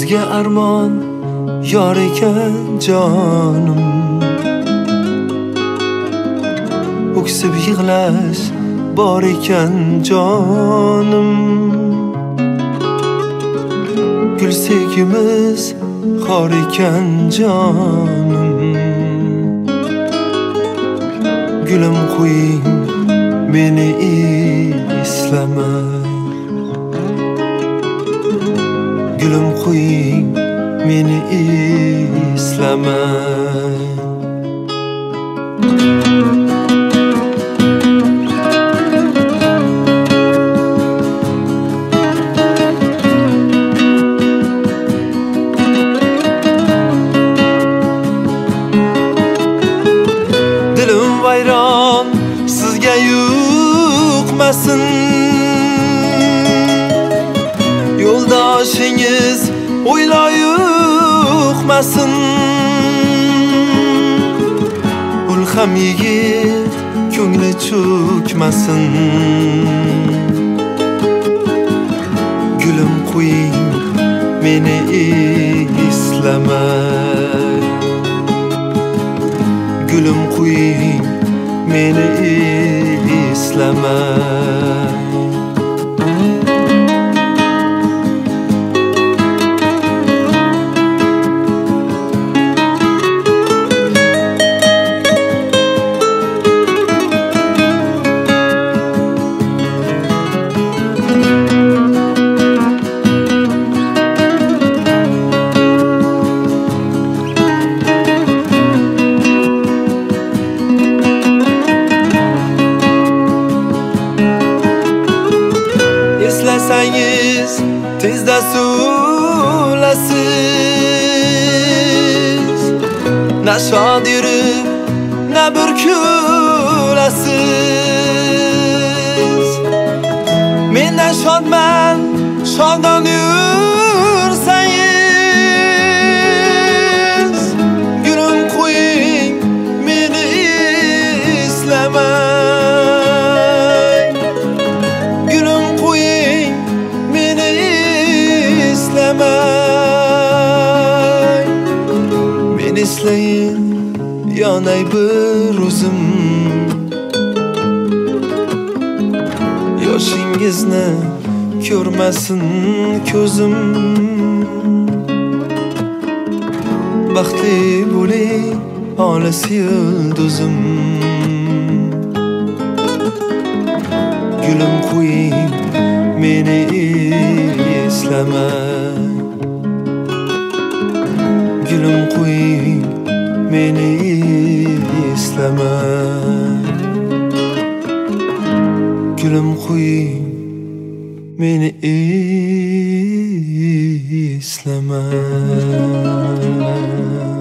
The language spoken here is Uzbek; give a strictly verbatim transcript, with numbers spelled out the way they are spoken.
Bizga armon yor ekan jonim, o'ksib yig'lash bor ekan jonim. Gulsegimiz xor ekan jonim, gulim qo'ying meni eslamay. Gulim qo'ying meni eslamay. Dilim vayron sizga yuqmasin, yo'ldoshingiz o'ylay yuqmasin. Ulham yigit ko'ngli cho'kmasin. Gulim qo'ying meni eslamay. Gulim qo'ying meni eslamay. Eslasangiz tezda suvlasiz, na shod yurib na bir kulasiz. Mendan shodman shodon yursangiz, gulim qo'ying meni eslamay. Gulim qo'ying meni eslamay. Men eslayin yonay bir o'zim, yoshingizni ko'rmasin ko'zim. Baxtli bo'ling olis yulduzim. Gulim qo'ying meni eslamay. Gulim qo'ying meni eslamay. Gulim qo'ying meni eslamay.